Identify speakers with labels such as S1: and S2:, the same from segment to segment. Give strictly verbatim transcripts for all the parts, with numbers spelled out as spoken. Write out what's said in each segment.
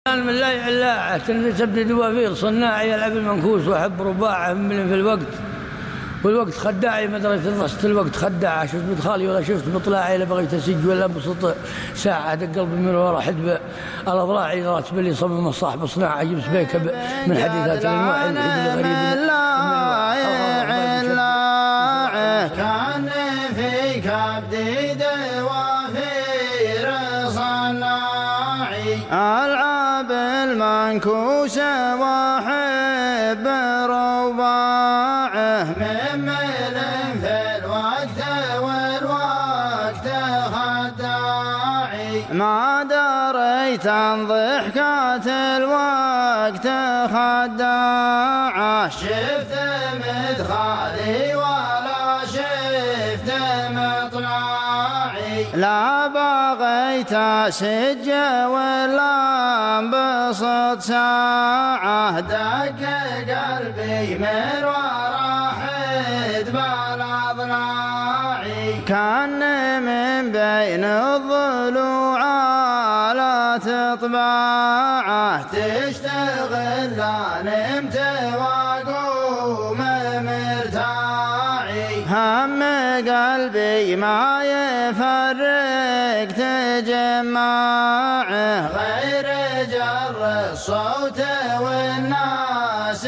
S1: من لا علاعة تبدي دوافير صناعي يلعب المنكوس وأحب رباعه من في الوقت والوقت خداعي مدرسة الرصد الوقت خداعة شفت بدخالي ولا شفت بطلاعي لا بغيت أسج ولا بسط ساعة دق قلبي من ورا حدب الأضراعي راتب اللي صمم الصاحب صناعة أجيب سبيكة من حديثات الواحد الغريب
S2: كان في كبدي دوافير صناعي ألعب المنكوس وأحب رباعه من ملم في الوقت والوقت خداعي ما دريت عن ضحكات الوقت خداعه شفت مدخالي ولا شفت مطلعي لا بغيت أسج ولا انبسط ساعة دق قلبي من ورا حدب الأضلاعي كان من بين الضلوع على تطباعه تشتغل لا نمت واقوم مرتاعي هم قلبي ما يفرق تجمعه غير جر الصوت والناس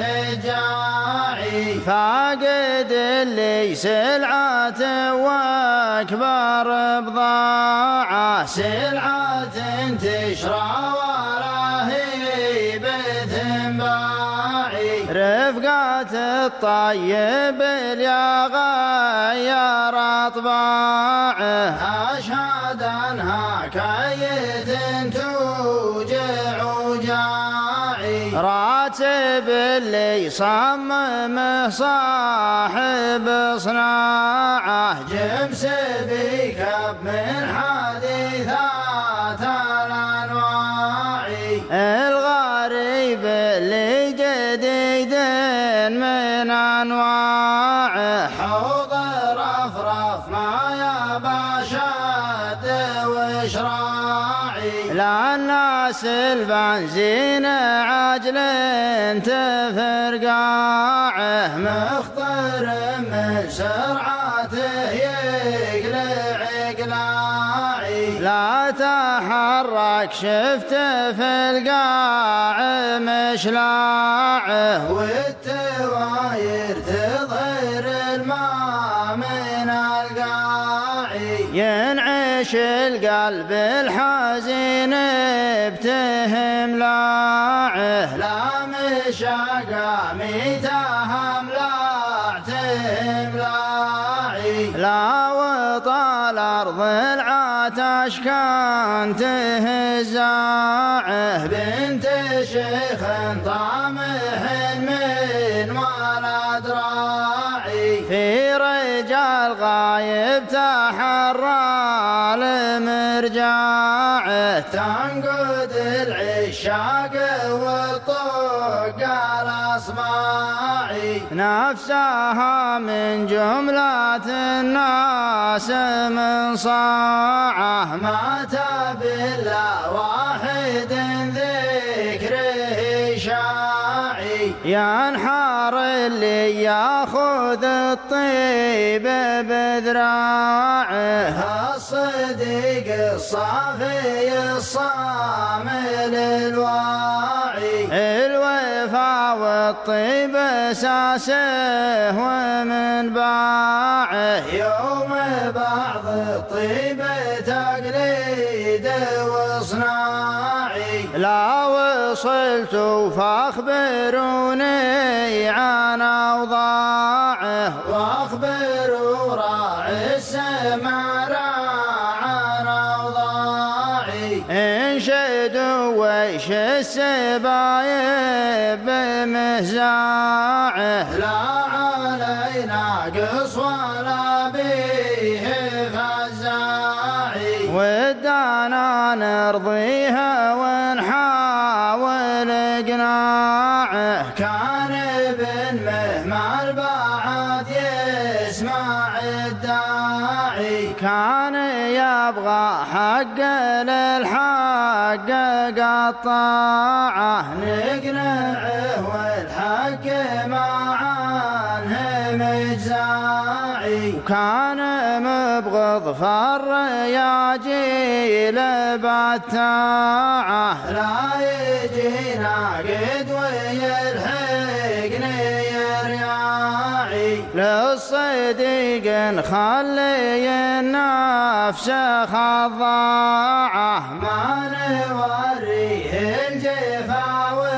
S2: هجاعي فاقد اللي سلعة واكبر بضاعة سلعة تشرى ولا هي بتنباعي رفقات الطيب يا غير اطباعه اشهد انها كيت توجع وجاعي راتب اللي صممه صاحب صناعه جمس بكب من حديثات الانواعي الغريب اللي جديد من انواعه حوض رفرف ما يابا شد وشراعي لا الناس البنزين عجل تفرقاعه مخطر من سرعته يقلع قلاعي لا تحرك شفت في القاع مشلاعه والتواير تظهر الماء من القاعي ينعش القلب الحزين بتهم لاعه لا مشاقى ميتهم لاعتهم لاعي لا وطال أرض العتش كان تهزاعه بنت شيخ طامح من ولد راعي في رجال غايب تحرى لمرجاعه تنقد العشاق والطوق الأصباعي نفسها من جملة الناس من صاعه مات بالله واحد ذكره شاعي ينحر اللي ياخذ الطيب بذراعه الصديق الصافي الصامل الواعي الوفا والطيب اساسه ومن باعه يوم بعض الطيب تقليد وصناعي لا وصلت فاخبروني عن اوضاعه واخبروا راعي السمع عن اوضاعي انشدوا ويش السبايب بمهزاعه لا علينا قص ولا به فزاعي ودانا نرضيها ونحاول اقناعه كان ابن مهما البعد يسمع الداعي كان يبغى حق للحق قطاعه نقنعه والحق معاه مجزاعي وكان مبغض فالرياجيل بتاعه لا يجينا قد ويلحقني الرياعي للصديق نخلي النفس خضاعه ما نوريه الجفا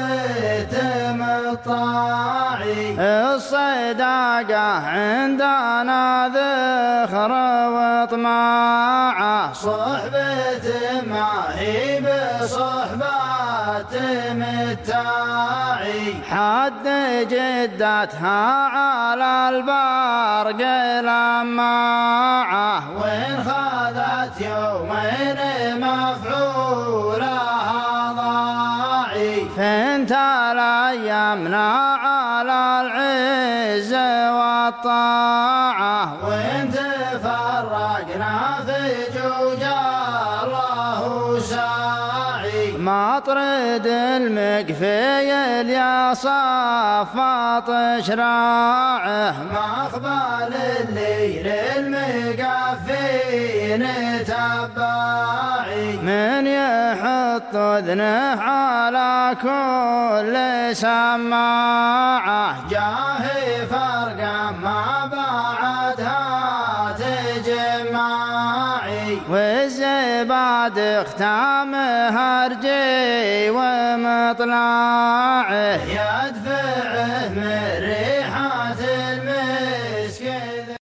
S2: وتمطاعي الصداقة عندنا ذخر وطماعه صحبة ما هي بصحبات متاعي حد جدتها على البرق لماعه وإن خذت يومين مفعولها ضاعي فانت الأيامنا على العز والطاعة وإن تفرقنا في جوج الله ساعي مطرد المقفيل يا صفاط شراعه مقبل الليل المقفين تباعي من يحط اذنه على كل سماعه جاهي فرقا ما بعدها تجماعي والزباد اختام هرجي ومطلعه يا